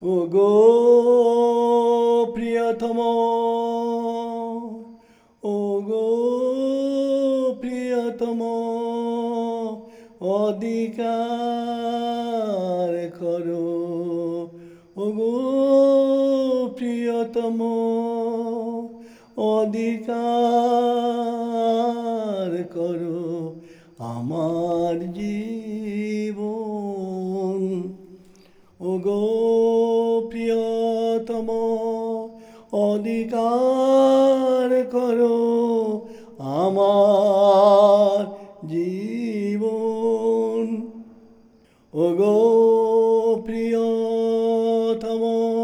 ওগো প্রিয়তম, ওগো প্রিয়তম, অধিকার করো। ওগো প্রিয়তম, অধিকার করো আমার জীবন। ওগো প্রিয়তম, অধিকার করো আমার জীবন। ওগো প্রিয়তম,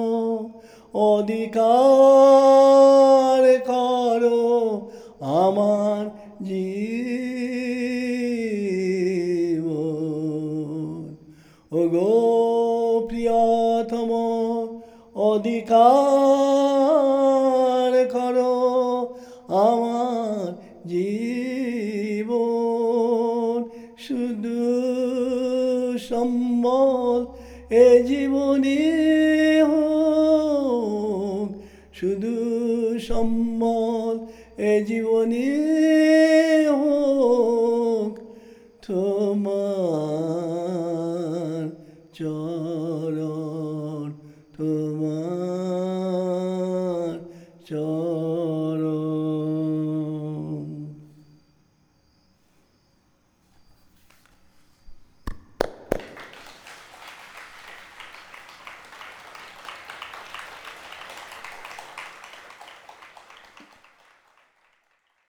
অধিকার করো আমার জীবন। ওগো প্রিয়তম, অধিকার করো আমার জীবন। শুধু সম্বল এ জীবনে হোক, শুধু সম্বল এ জীবনে হোক তোমার চরণ।